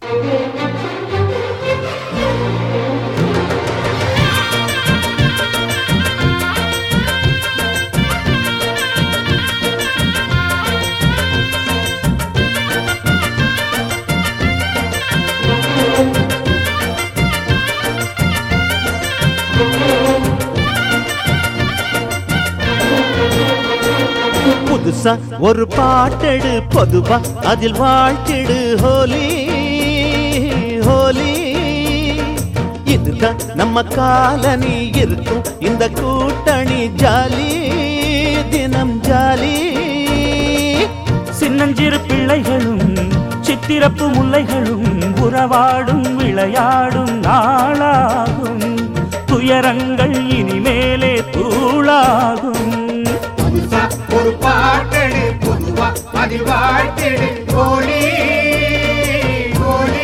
புதுசா ஒரு பாட்டெடு பொதுவா அதில் வாழ்த்திடு ஹோலி ஹோலி. இதுதான் நம்ம காலனி இருக்கும் இந்த கூட்டணி ஜாலி தினம் ஜாலி. சின்னஞ்சிறு பிள்ளைகளும் சித்திரப்பு முல்லைகளும் உறவாடும் விளையாடும் நாளாகும். துயரங்கள் இனிமேலே தூளாகும். ஒரு பாட்டெடு பொதுவா அதில் வாழ்த்திடு ஹோலி ஹோலி.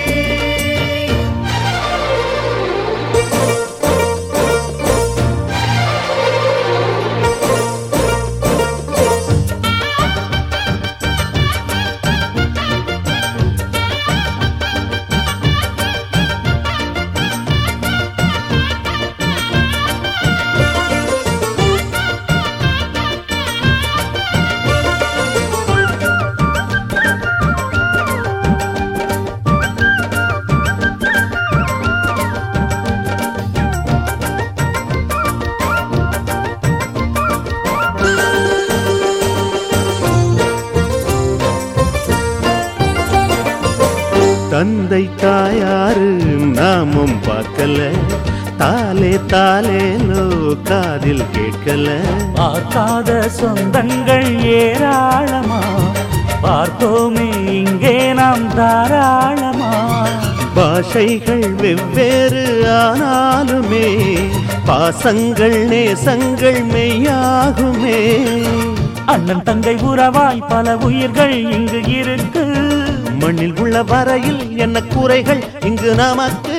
தந்தை தாயாரு நாமும் பார்க்கல, தாலே தாலேலோ காதில் கேட்கல. பார்க்காத சொந்தங்கள் ஏராளமா, பார்த்தோமே இங்கே நாம் தாராளமா. பாஷைகள் வெவ்வேறு ஆனாலுமே பாசங்கள் நேசங்கள் மெய்யாகுமே. அண்ணன் தங்கை உறவாய் பல உயிர்கள் இங்கு இருக்கு. மண்ணில் உள்ள வரையில் என்ன குறைகள் இங்கு நமக்கு.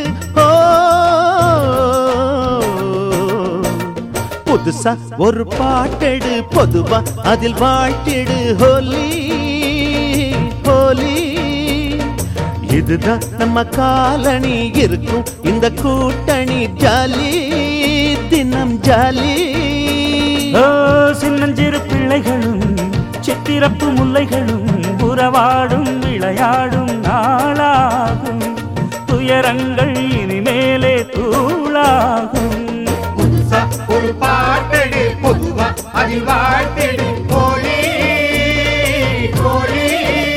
புதுசா ஒரு பாட்டெடு பொதுவா அதில் வாழ்த்திடு ஹோலி ஹோலி. இதுதான் நம்ம காலனி இருக்கும் இந்த கூட்டணி ஜாலி தினம் ஜாலி. சின்னஞ்சிறு பிள்ளைகளும் சித்திரப்பு முல்லைகளும் உறவாடும் விளையாடும் நாளாகும். துயரங்கள் இனிமேலே தூளாகும். ஒரு பாட்டெடு பொதுவா அதில் வாழ்த்திடு ஹோலி ஹோலி.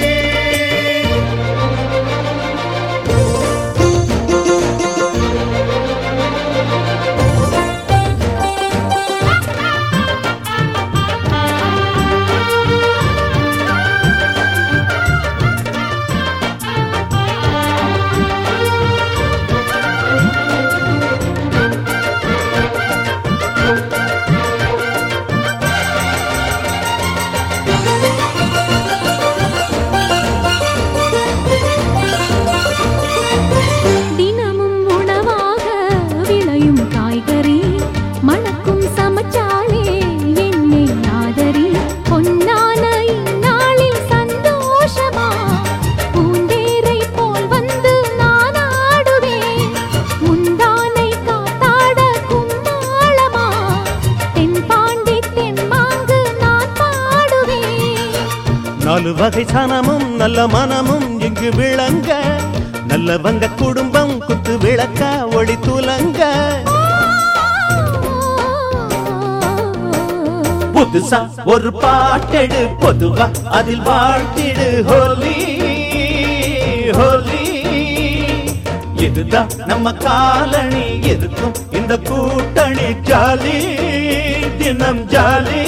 நாலு வகை சனமும் நல்ல மனமும் இங்கு விளங்க, நல்லவங்க குடும்பம் குத்து விளக்க ஒளி துலங்க. புதுசா ஒரு பாட்டெடு பொதுவா அதில் வாழ்த்திடு ஹோலி ஹோலி. இதுதான் நம்ம காலனி இருக்கும் இந்த கூட்டணி ஜாலி தினம் ஜாலி.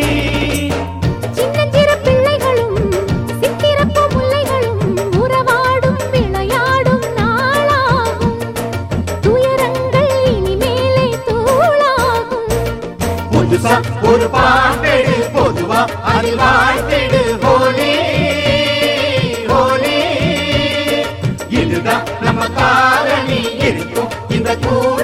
ஒரு பாட்டெடு பொதுவா அதில் வாழ்த்திடு ஹோலி ஹோலி. இதுதான் நம்ம காலனி இருக்கும் இந்த